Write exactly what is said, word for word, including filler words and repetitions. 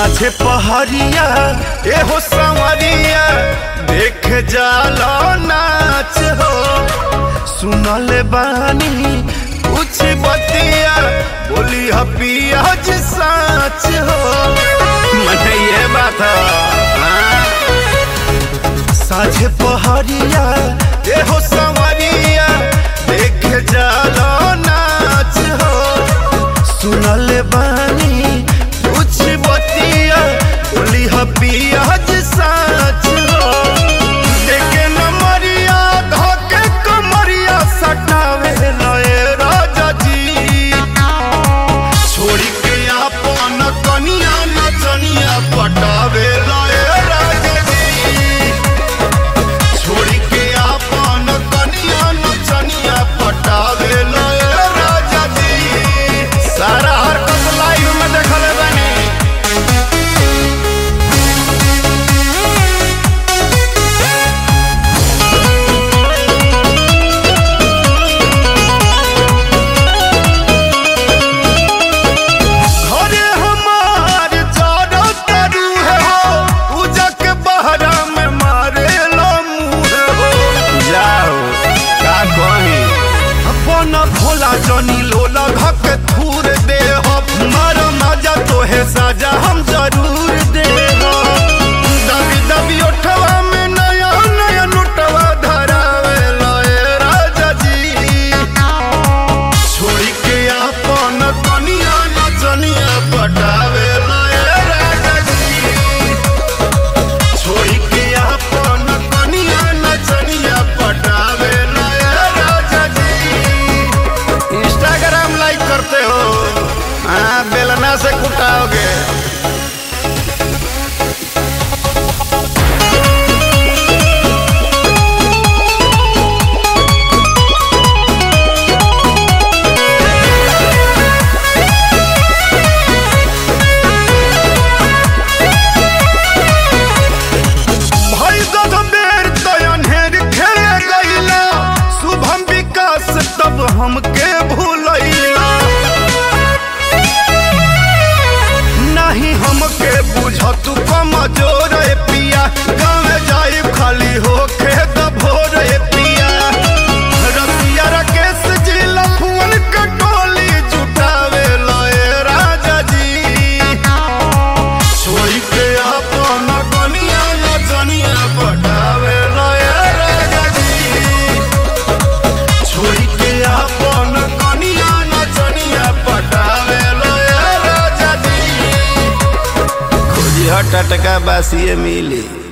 साझे पहरिया एहो संवरिया देख जालो नाच हो। सुनले बानी कुछ बतिया बोली हपिया जी साच हो। मने ये बात साझे पहरिया एहो संवरिया देख जालो नाच हो। सुनले बानी कुछ बतिया बोली हपिया जी साच हो। देखे नमरिया धोके कमरिया सटावे लए राजा जी। छोड़ी के आपन कनिया नचनिया पटावे लए राजा जी। छोड़ी के आपन कनिया नचनिया पटावे लए राजा जी। सारा हरकत लाइव में देखले बानी। भोला जनी लोला घक थूर दे हो। मार मजा तो है साजा हम जरूर दे हो। दबी दबी उठवा में नया नया लुटवा धरावे लए राजा जी। छोड़ी के आपन कनिया नचनिया पटावे लए राजा जी। छोड़ी के आपन कनिया नचनिया पटावे लए राजा जी। इंस्टाग्राम लाइक करते हो? हाँ, बेलना से कुटाओगे। भाई दस बेर तयनहेर खेले गईला शुभम विकास तब हमके भूलैला। नहीं हमके बुझत कमजोर पिया। गाँव जाई खाली होके दभोर पिया। रसिया राकेश जी लफुअन कटोली जुटावे लए राजा जी। छोड़ी के आपन कनिया नचनिया पटावे लए राजा जी। छोड़ी के आपन कनिया नचनिया पटावे लए राजा जी। खोजी हट टटका बासिए मिली।